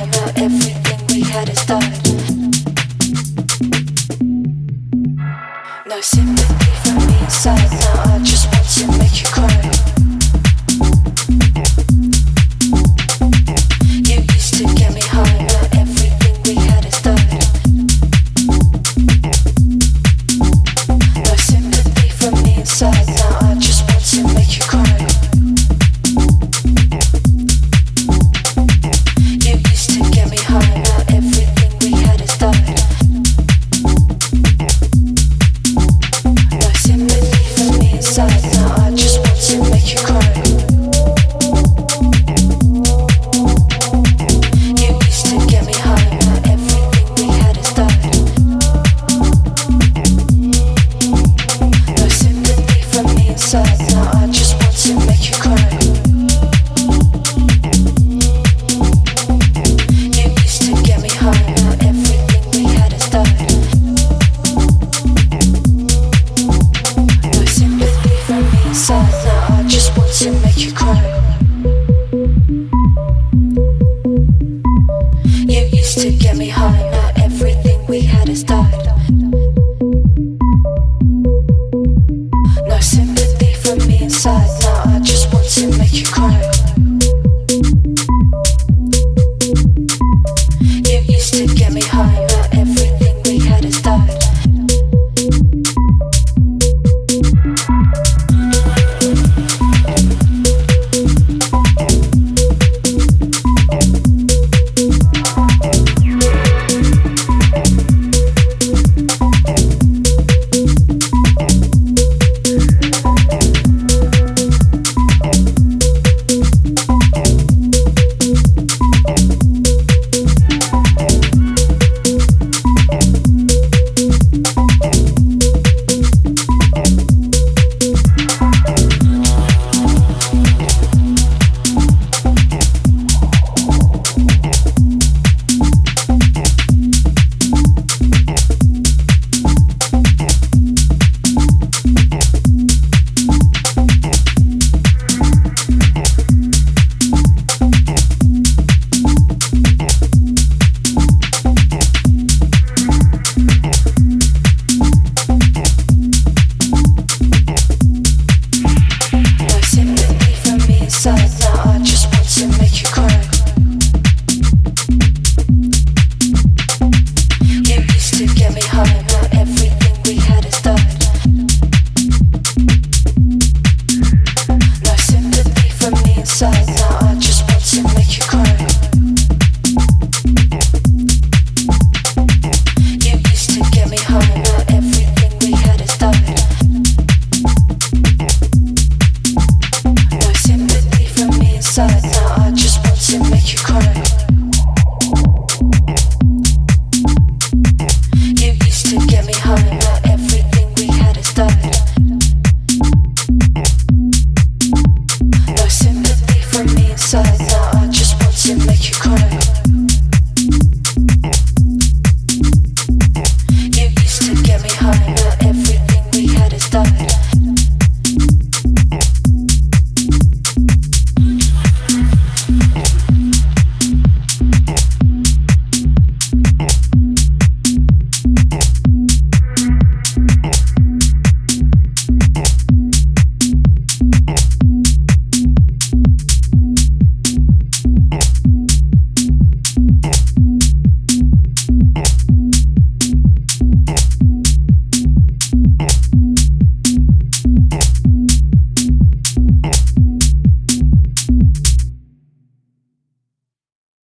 high. Now everything we had is died. No sympathy from the inside. Now I just want to make you cry. You used to get me high. Now everything we had is died. No sympathy from the inside. Now I just want to make you cry. You used to get me high. Now everything we had is died. No sympathy from the inside. Now I just want to make you cry. You used to get me high. Now everything we had is died. No sympathy from the inside. Now I just want to make you cry. You used to get me high. Now everything we had is died. No sympathy from the inside. Now I just want to make you cry. You used to get me high.